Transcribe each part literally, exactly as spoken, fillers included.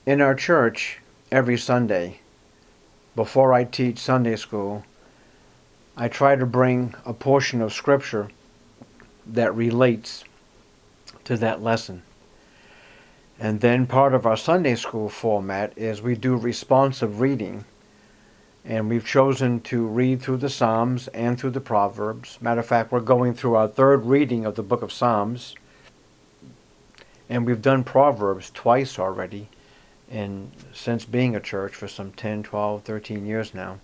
In our church, every Sunday, before I teach Sunday school, I try to bring a portion of Scripture that relates to that lesson. And then part of our Sunday school format is we do responsive reading. And we've chosen to read through the Psalms and through the Proverbs. Matter of fact, we're going through our third reading of the book of Psalms. And we've done Proverbs twice already, and since being a church for some ten, twelve, thirteen years now.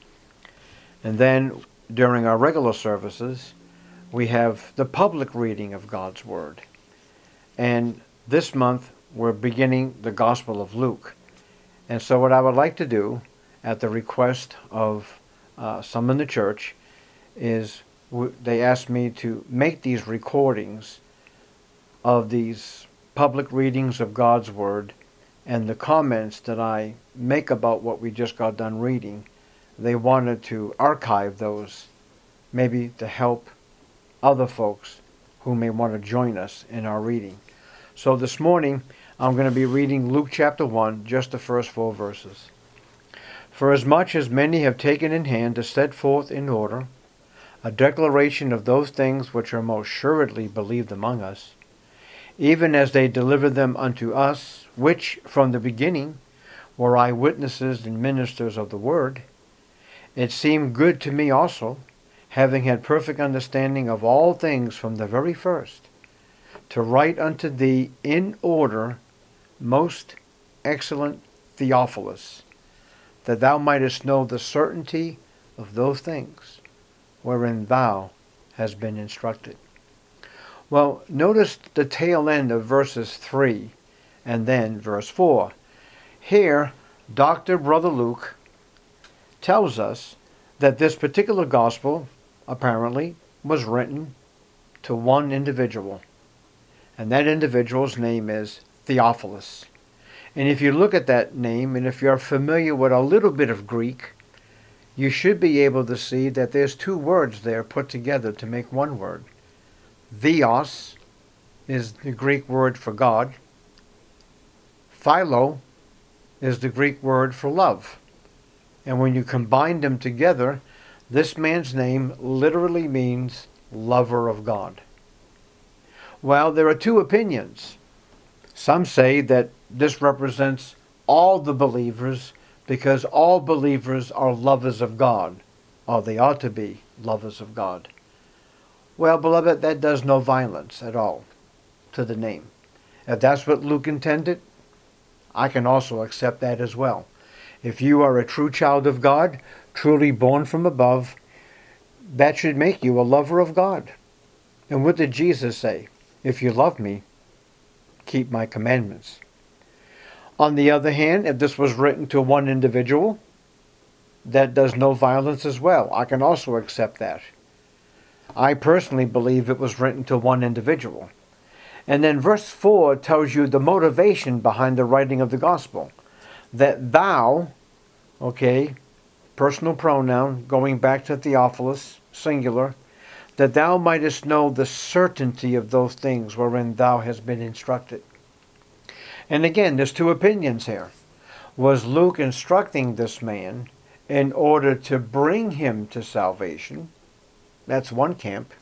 And then during our regular services, we have the public reading of God's Word. And this month, we're beginning the Gospel of Luke. And so what I would like to do, at the request of uh, some in the church, is w- they asked me to make these recordings of these public readings of God's Word and the comments that I make about what we just got done reading. They wanted to archive those, maybe to help other folks who may want to join us in our reading. So this morning, I'm going to be reading Luke chapter one, just the first four verses. For as much as many have taken in hand to set forth in order a declaration of those things which are most assuredly believed among us, even as they delivered them unto us, which from the beginning were eyewitnesses and ministers of the word, it seemed good to me also, having had perfect understanding of all things from the very first, to write unto thee in order, most excellent Theophilus, that thou mightest know the certainty of those things wherein thou hast been instructed. Well, notice the tail end of verses three and then verse four. Here, Doctor Brother Luke tells us that this particular gospel, apparently, was written to one individual. And that individual's name is Theophilus. And if you look at that name, and if you're familiar with a little bit of Greek, you should be able to see that there's two words there put together to make one word. Theos is the Greek word for God. Philo is the Greek word for love. And when you combine them together, this man's name literally means lover of God. Well, there are two opinions. Some say that this represents all the believers because all believers are lovers of God, or they ought to be lovers of God. Well, beloved, that does no violence at all to the name. If that's what Luke intended, I can also accept that as well. If you are a true child of God, truly born from above, that should make you a lover of God. And what did Jesus say? If you love me, keep my commandments. On the other hand, if this was written to one individual, that does no violence as well. I can also accept that. I personally believe it was written to one individual. And then verse four tells you the motivation behind the writing of the gospel. That thou, okay, personal pronoun, going back to Theophilus, singular, that thou mightest know the certainty of those things wherein thou hast been instructed. And again, there's two opinions here. Was Luke instructing this man in order to bring him to salvation? That's one camp.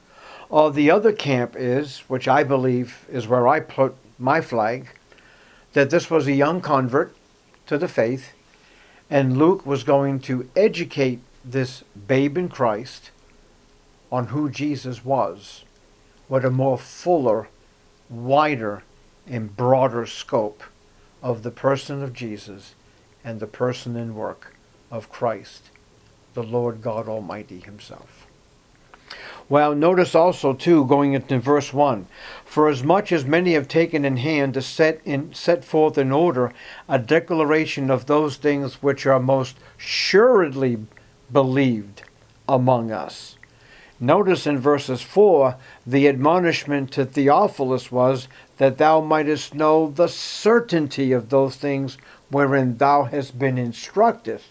Or the other camp is, which I believe is where I put my flag, that this was a young convert to the faith, and Luke was going to educate this babe in Christ on who Jesus was, with a more fuller, wider, and broader scope of the person of Jesus and the person and work of Christ, the Lord God Almighty himself. Well, notice also, too, going into verse one, for as much as many have taken in hand to set in set forth in order a declaration of those things which are most assuredly believed among us. Notice in verses four, the admonishment to Theophilus was that thou mightest know the certainty of those things wherein thou hast been instructed.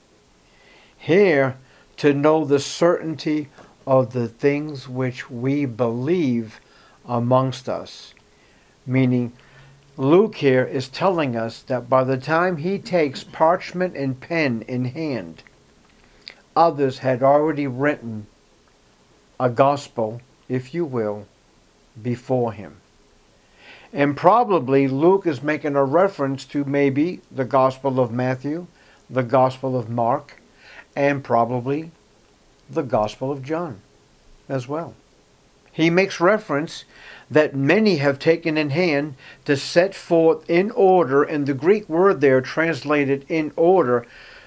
Here, to know the certainty of the things which we believe amongst us. Meaning, Luke here is telling us that by the time he takes parchment and pen in hand, others had already written a gospel, if you will, before him. And probably Luke is making a reference to maybe the Gospel of Matthew, the Gospel of Mark, and probably the Gospel of John as well. He makes reference that many have taken in hand to set forth in order, and the Greek word there translated in order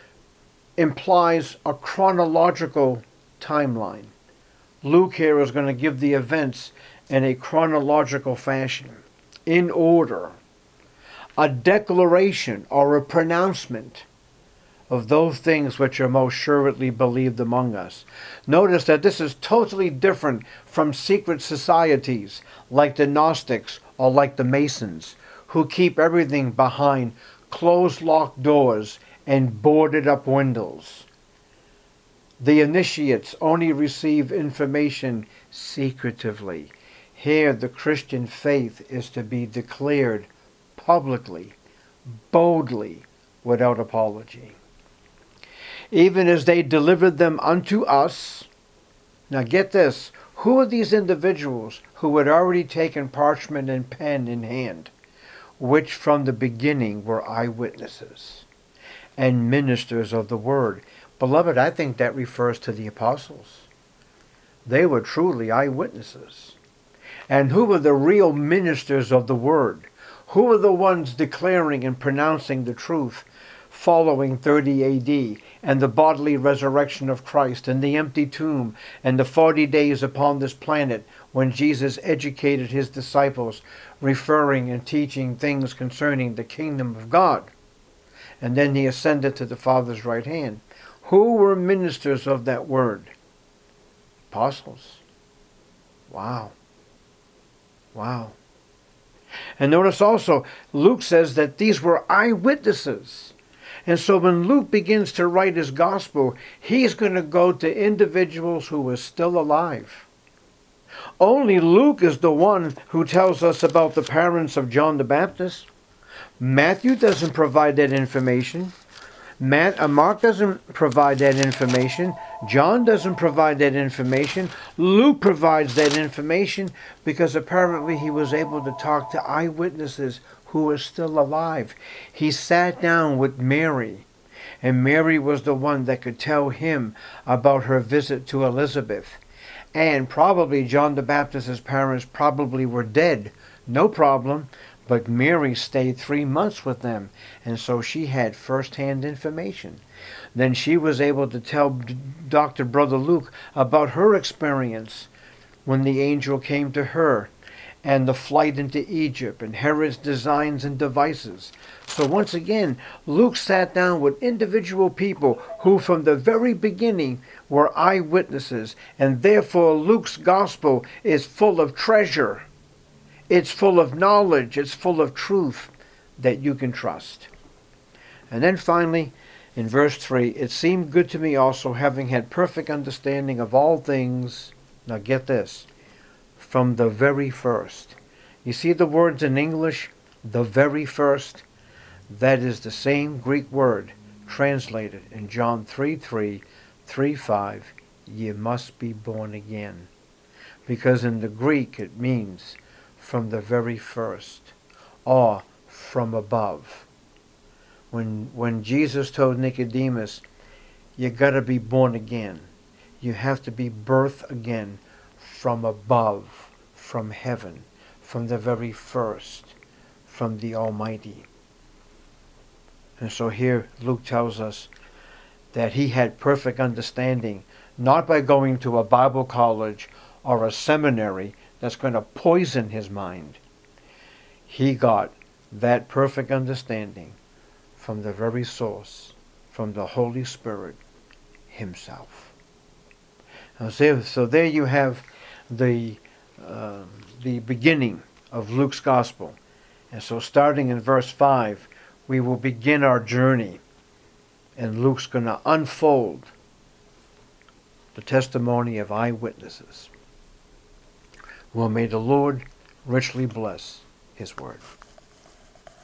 implies a chronological timeline. Luke here is going to give the events in a chronological fashion, in order, a declaration or a pronouncement of those things which are most surely believed among us. Notice that this is totally different from secret societies like the Gnostics or like the Masons, who keep everything behind closed locked doors and boarded up windows. The initiates only receive information secretively. Here the Christian faith is to be declared publicly, boldly, without apology. Even as they delivered them unto us. Now get this, who are these individuals who had already taken parchment and pen in hand, which from the beginning were eyewitnesses and ministers of the word? Beloved, I think that refers to the apostles. They were truly eyewitnesses. And who were the real ministers of the word? Who were the ones declaring and pronouncing the truth following thirty A D and the bodily resurrection of Christ and the empty tomb and the forty days upon this planet when Jesus educated his disciples, referring and teaching things concerning the kingdom of God? And then he ascended to the Father's right hand. Who were ministers of that word? Apostles. Wow. Wow. And notice also, Luke says that these were eyewitnesses. And so when Luke begins to write his gospel, he's going to go to individuals who are still alive. Only Luke is the one who tells us about the parents of John the Baptist. Matthew doesn't provide that information. Matt, uh, Mark doesn't provide that information. John doesn't provide that information. Luke provides that information because apparently he was able to talk to eyewitnesses who are still alive. He sat down with Mary, and Mary was the one that could tell him about her visit to Elizabeth. And probably John the Baptist's parents probably were dead. No problem. But Mary stayed three months with them, and so she had first-hand information. Then she was able to tell Doctor Brother Luke about her experience when the angel came to her, and the flight into Egypt, and Herod's designs and devices. So once again, Luke sat down with individual people who from the very beginning were eyewitnesses, and therefore Luke's gospel is full of treasure. It's full of knowledge. It's full of truth that you can trust. And then finally, in verse three, it seemed good to me also, having had perfect understanding of all things. Now get this, from the very first. You see the words in English, the very first? That is the same Greek word translated in John three three, three five, ye must be born again. Because in the Greek it means from the very first, or from above. When when Jesus told Nicodemus, you got to be born again. You have to be birthed again from above, from heaven, from the very first, from the Almighty. And so here Luke tells us that he had perfect understanding, not by going to a Bible college or a seminary that's going to poison his mind. He got that perfect understanding from the very source, from the Holy Spirit himself. And so, so there you have the, uh, the beginning of Luke's gospel. And so starting in verse five, we will begin our journey. And Luke's going to unfold the testimony of eyewitnesses. Well, may the Lord richly bless his word.